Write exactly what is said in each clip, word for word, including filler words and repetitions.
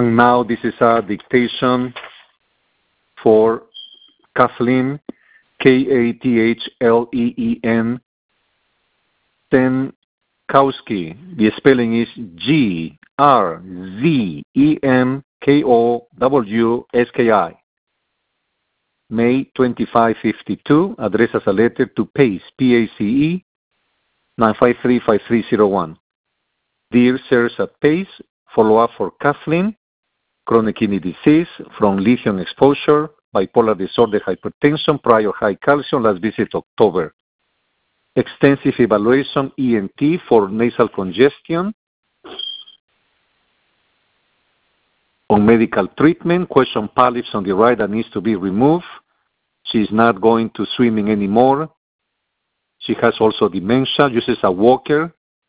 And now this is a dictation for Kathleen, K A T H L E E N, Grzenkowski. The spelling is G R Z E N K O W S K I. May twenty-five fifty-two, address as a letter to PACE, P A C E, nine five three five three zero one. Dear Sirs at PACE, follow-up for Kathleen, chronic kidney disease from lithium exposure, bipolar disorder, hypertension, prior high calcium, last visit October. Extensive evaluation E N T for nasal congestion. On medical treatment, question polyps on the right that needs to be removed. She's not going to swimming anymore. She has also dementia, uses a walker.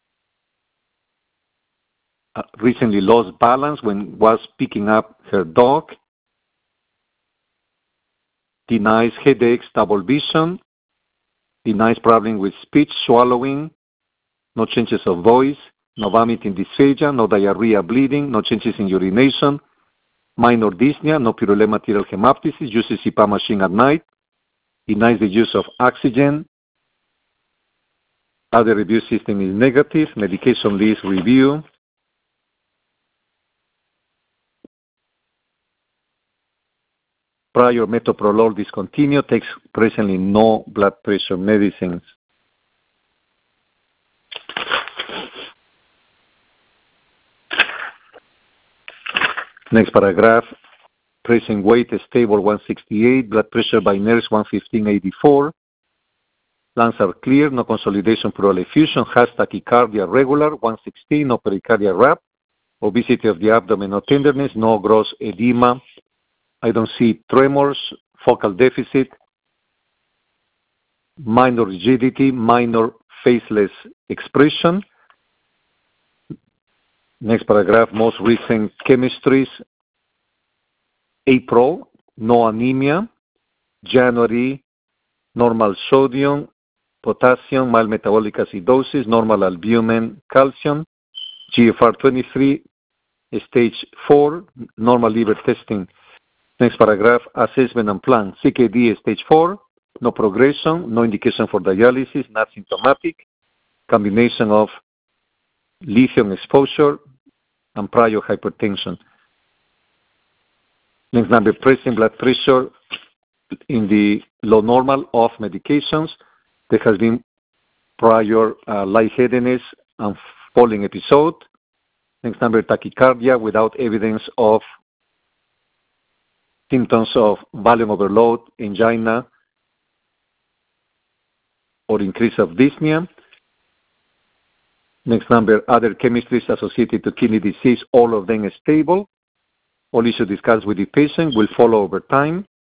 Uh, recently lost balance when was picking up her dog. Denies headaches, double vision. Denies problem with speech, swallowing. No changes of voice. No vomiting, dysphagia. No diarrhea, bleeding. No changes in urination. Minor dyspnea. No purulent material hemoptysis. Uses C PAP machine at night. Denies the use of oxygen. Other review system is negative. Medication list review. Prior metoprolol discontinued, takes presently no blood pressure medicines. Next paragraph, present weight stable one sixty-eight, blood pressure by nurse one fifteen eighty-four. Lungs are clear, no consolidation pleural effusion, has tachycardia regular, one sixteen, no pericardial rap, obesity of the abdomen, no tenderness, no gross edema. I don't see tremors, focal deficit, minor rigidity, minor faceless expression. Next paragraph, most recent chemistries. April, no anemia. January, normal sodium, potassium, mild metabolic acidosis, normal albumin, calcium. G F R twenty-three, stage four, normal liver testing. Next paragraph, assessment and plan. C K D stage four, no progression, no indication for dialysis, not symptomatic. Combination of lithium exposure and prior hypertension. Next number, present blood pressure in the low normal of medications. There has been prior uh, lightheadedness and falling episode. Next number, tachycardia without evidence of symptoms of volume overload, angina, or increase of dyspnea. Next number, other chemistries associated to kidney disease, all of them stable. All issues discussed with the patient will follow over time.